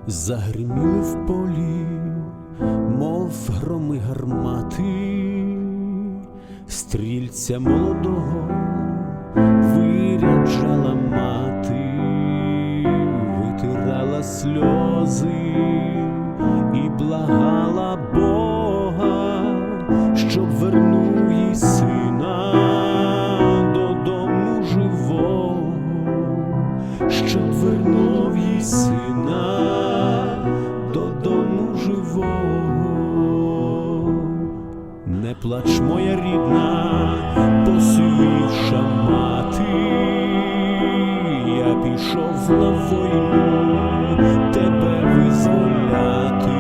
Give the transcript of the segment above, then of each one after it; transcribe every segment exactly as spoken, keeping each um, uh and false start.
Загриміли в полі, мов громи гармати, стрільця молодого виряджала мати, витирала сльози і благала Бога, щоб вернув їй сина додому живого, щоб вернув їй сина додому живого. Не плач, моя рідна, посивівша мати, я пішов на війну тебе визволяти,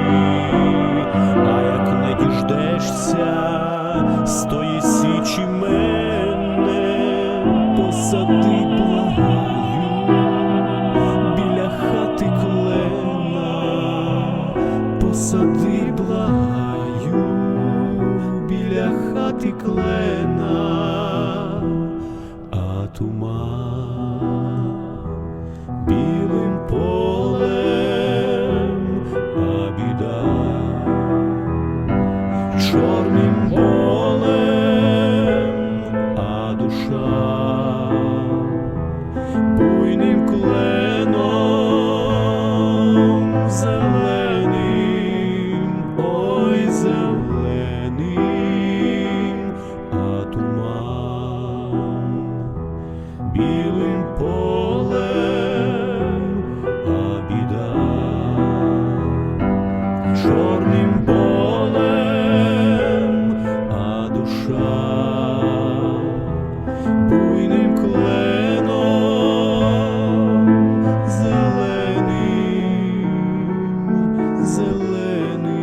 а як не діждешся з тої січі мене, посади, благаю, біля хати клена, посади, благаю, біля хати клена, а туман білим полем, а біда чорним болем, а душа буйним кленом зеленим, ой, зеленим, а туман білим полем, а біда чорним болем, а душа буйним кленом зеленим, зеленим.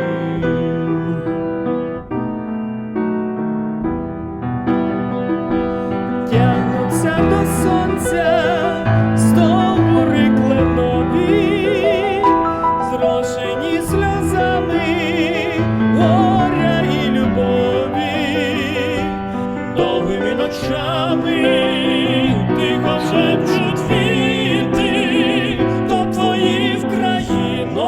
Тягнуться до сонця стовбури кленові, зрошені сльозами горя і любові, довгими ночами тихо шепчуть віти, то твої Вкраїно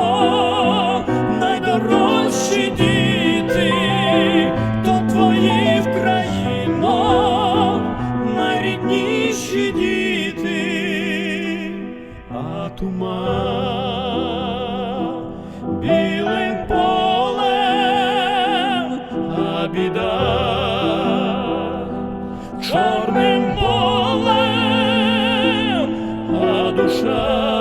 найдорожчі діти, то твої Вкраїно найрідніші діти, а туман білим полем, а біда чорним болем, а душа